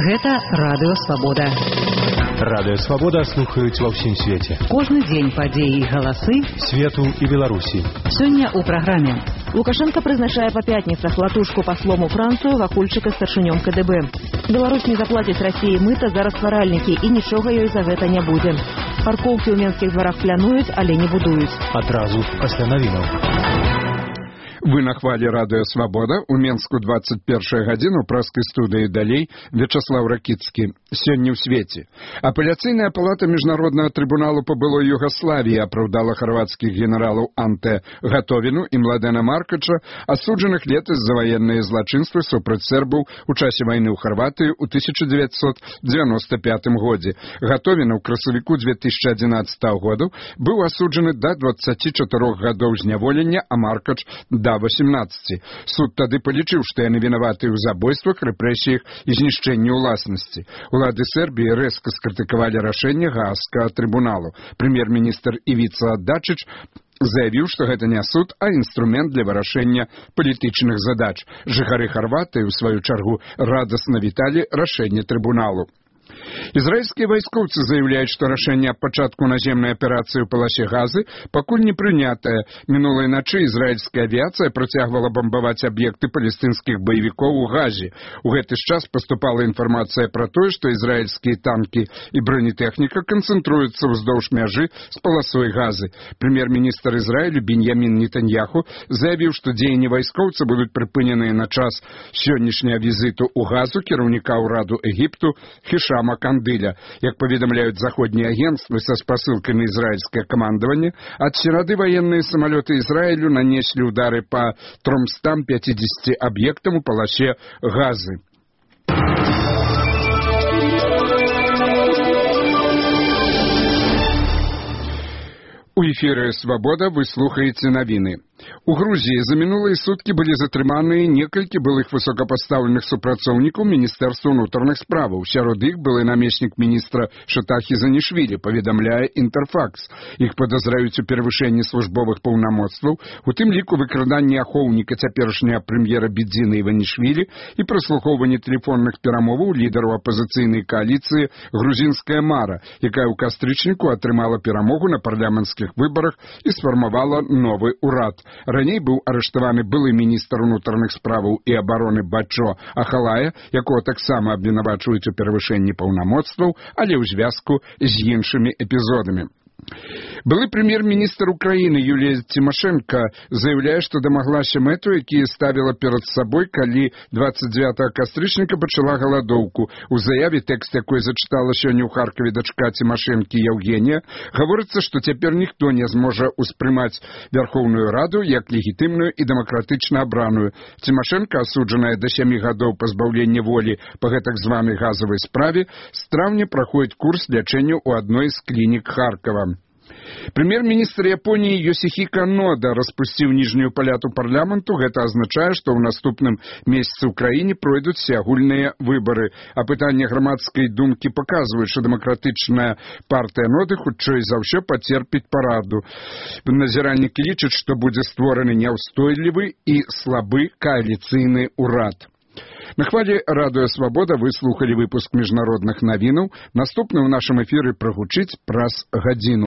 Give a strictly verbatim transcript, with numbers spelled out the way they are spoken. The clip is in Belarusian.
Гэта Радыё Свабода. Радыё Свабода слухаюць ва ўсім свеце. Кожны дзень падзеі і галасы свету і Беларусі. Сёння ў праграме. Лукашенко прызначае па пятніцах латушку паслом у Францыю Вакульчыка старшынём ка дэ бэ. Беларусь не заплаціць Расіі мыта за растваральнікі і нічога ёй за гэта не будзе. Паркоўкі ў менскіх дварах плануюць, але не будуюць. Адразу пасля навінаў. Вы на хвале Радыё Свабода. У Менску двадцать первая гадзіна ў прэскай студыі далей Вячаслав Ракіцкі. Сёння ў свеце. Апеляцыйная палата Міжнароднага трыбуналу па былой Югаславіі апраўдала харвацкіх генералаў Анте Гатовіну і Младена Маркача, асуджаных летась за ваенныя злачынствы супраць сербаў у часе вайны ў Харватыі ў тысяча дзевяцьсот дзевяноста пятым годзе. Гатовіна ў красавіку две тысячи одиннадцатого году быў асуджаны да дваццаці чатырох гадоў зняволення, а Маркач да восемнадцати. Суд тады палічыў, што яны вінаватыя ў забойствах, рэпрэсіях і знішчэнні ўласнасці. Улады Сербіі рэзка скрытыкавалі рашэнне Гаагскага трыбуналу. Прэм'ер-міністр Івіца Дачыч заявіў, што гэта не суд, а інструмент для вырашэння палітычных задач. Жыхары Харватыі, у сваю чаргу, радасна віталі рашэнне трыбуналу. Израильские войскоўцы заявляют, что рашэнне аб пачатку наземнай аперацыі ў паласе Газы пакуль не прынятае. Мінулай начы израильская авиация працягвала бомбаваць аб'екты палестынскіх баевікоў у Газе. У гэты ж час поступала информация про тое, что израильские танки и бронетэхніка канцэнтруюцца ўздоўж мяжы с полосой Газы. Премьер-министр Израиля Беньямин Нетаньяху заявіў, что дзеянні вайскоўца будуць прыпыненыя на час сённяшняга візіту ў Газу кіраўніка ўраду Египту Хишама Кандыля. Як паведамляюць заходнія агентствы са спасылкай на израильское командование, ад серады военные самолеты Израилю нанесли удары по трёмстам пятидесяти объектам у полосе Газы. У эфіры «Свабода» вы слухаеце навіны. У Грузіі за мінулыя суткі былі затрыманыя некалькі былых высокапастаўленых супрацоўнікаў Міністэрства ўнутраных справаў. Сярод іх былы намеснік міністра Шатахі Занішвілі, паведамляе Інтэрфакс. Іх падазраюць у перавышэнні службовых паўнамоцтваў, у тым ліку выкраданні ахоўніка цяперашняга прэм'ера Бедзіна Іванішвілі і праслухоўванні тэлефонных перамоваў лідараў апазіцыйнай кааліцыі «Грузінская Мара», якая ў кастрычніку атрымала перамогу на парламенцкіх выбарах і сфармавала новы ўрад. Раней быў арыштаваны былы міністр унутраных справаў і абароны Бачо Ахалая, якого таксама абвінавачваюць у перавышэнні паўнамоцтваў, але ў звязку з іншымі эпізодамі. Былы прэм'ер-міністр Украіны Юлія Тимошенко заявляе, што дамаглася мэту, якія ставіла перад сабой, калі двадцать девятого кастрычніка пачала галадоўку. У заяве, тэкст якой зачытала сёння ў Харкове дачка Тимошенкі Евгения, гаворыцца, што цяпер ніхто не зможа ўспрымаць Верховную Раду як легітымную і дэмакратычна абраную. Тимошенко, асуджаная да сямі гадоў пазбаўлення волі па гэтак званай газавай справе, з траўня праходзіць курс лячэння ў адной з клінік Харкова. Прэм'ер-міністр Японіі Йосіхіка Нода распусціў ніжнюю палату парламенту. Гэта азначае, што ў наступным месяцы ў краіне пройдуць всеагульныя выбары. А пытанне грамадскай думкі паказваюць, што дэмакратычная партыя Ноды хутчэй за ўсё пацерпіць параду. Назіральнікі лічаць, што будзе створаны няўстойлівы і слабы кааліцыйны ўрад. На хвале Радыё Свабода вы слухалі выпуск міжнародных навінаў. Наступны ў нашым эфіры прагучыць праз гадзіну.